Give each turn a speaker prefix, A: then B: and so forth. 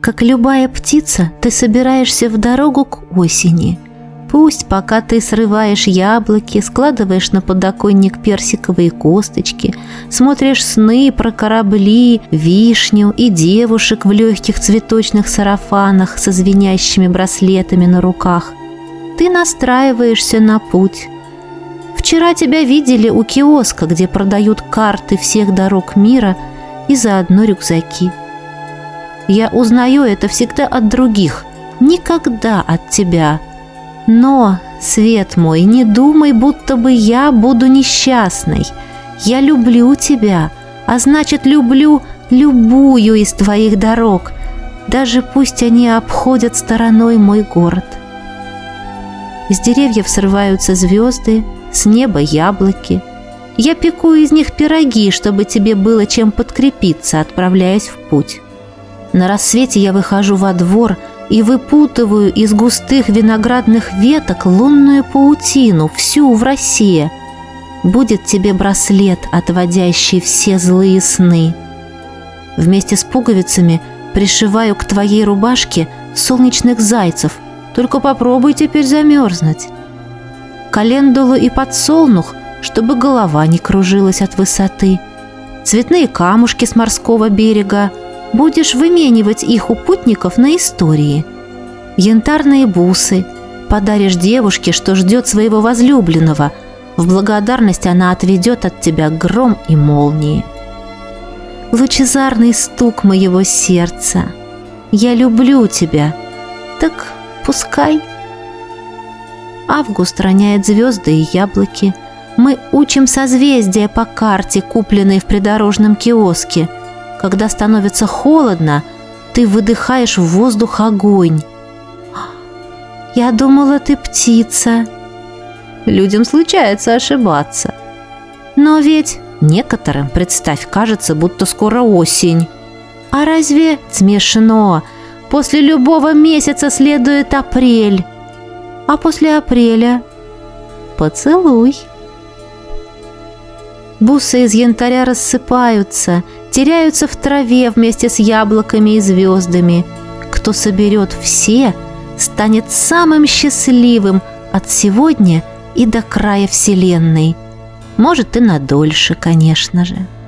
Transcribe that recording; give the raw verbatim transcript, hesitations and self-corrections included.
A: Как любая птица, ты собираешься в дорогу к осени. Пусть пока ты срываешь яблоки, складываешь на подоконник персиковые косточки, смотришь сны про корабли, вишню и девушек в легких цветочных сарафанах со звенящими браслетами на руках, ты настраиваешься на путь. Вчера тебя видели у киоска, где продают карты всех дорог мира и заодно рюкзаки. Я узнаю это всегда от других, никогда от тебя. Но, свет мой, не думай, будто бы я буду несчастной. Я люблю тебя, а значит, люблю любую из твоих дорог, даже пусть они обходят стороной мой город. Из деревьев срываются звезды, с неба яблоки. Я пеку из них пироги, чтобы тебе было чем подкрепиться, отправляясь в путь. На рассвете я выхожу во двор и выпутываю из густых виноградных веток лунную паутину, всю в росе. Будет тебе браслет, отводящий все злые сны. Вместе с пуговицами пришиваю к твоей рубашке солнечных зайцев. Только попробуй теперь замерзнуть. Календулу и подсолнух, чтобы голова не кружилась от высоты. Цветные камушки с морского берега. Будешь выменивать их у путников на истории. Янтарные бусы подаришь девушке, что ждет своего возлюбленного. В благодарность она отведет от тебя гром и молнии. Лучезарный стук моего сердца. Я люблю тебя. Так пускай. Август роняет звезды и яблоки. Мы учим созвездия по карте, купленной в придорожном киоске. Когда становится холодно, ты выдыхаешь в воздух огонь. Я думала, ты птица. Людям случается ошибаться. Но ведь некоторым, представь, кажется, будто скоро осень. А разве смешно? После любого месяца следует апрель. А после апреля поцелуй. Бусы из янтаря рассыпаются, теряются в траве вместе с яблоками и звездами. Кто соберет все, станет самым счастливым от сегодня и до края вселенной. Может, и надольше, конечно же.